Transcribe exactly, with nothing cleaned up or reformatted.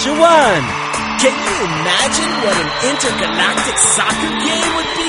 Sasha won! Can you imagine what an intergalactic soccer game would be?